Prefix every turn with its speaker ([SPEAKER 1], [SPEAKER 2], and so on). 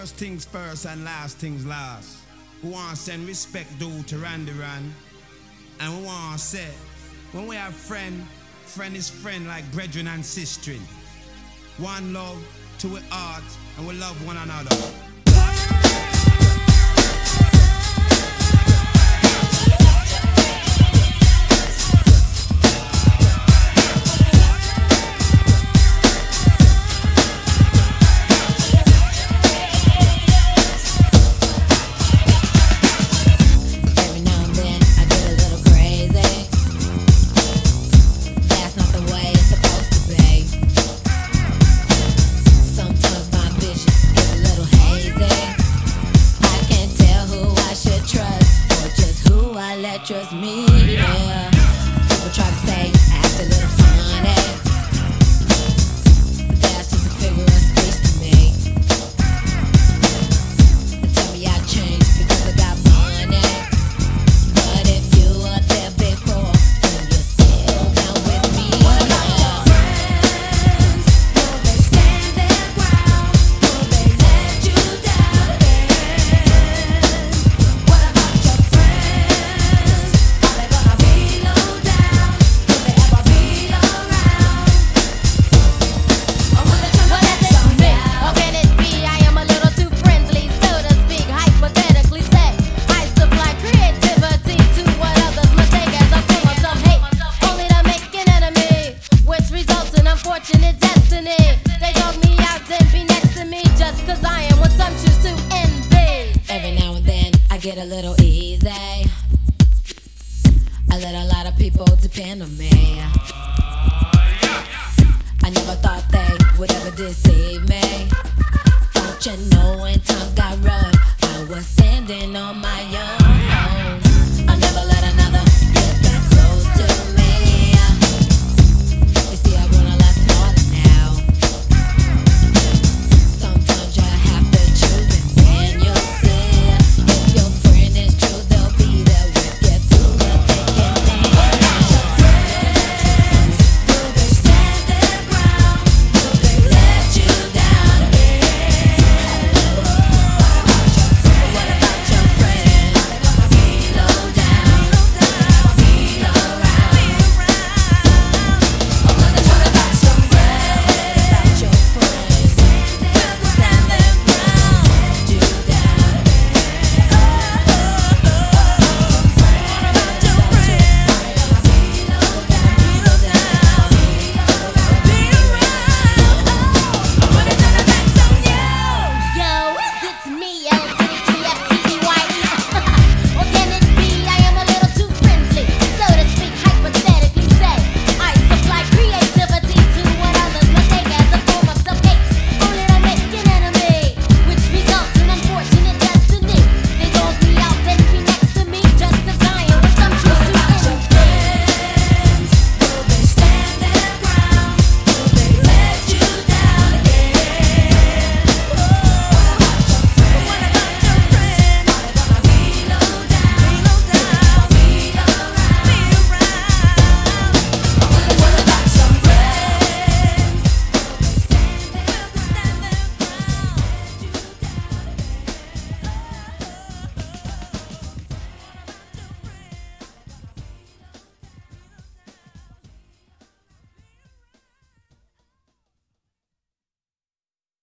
[SPEAKER 1] First things first and last things last. We want to send respect due to Randy Ran. And we want to say, when we have friend, friend is friend like brethren and sistren. One love to we heart and we love one another.
[SPEAKER 2] Trust me, yeah. People try to say I act a little funny, but that's just a figure of speech to me. They tell me I changed because I got money, but if you were there before, then you're still down with me. What about your friends? Will they stand their ground? Will they let you down? What about your friends? Unfortunate destiny. They dog me out and be next to me just cause I am what some choose to envy. Every now and then I get a little easy. I let a lot of people depend on me. I never thought they would ever deceive me. Don't you know when times got rough, I was standing on my own.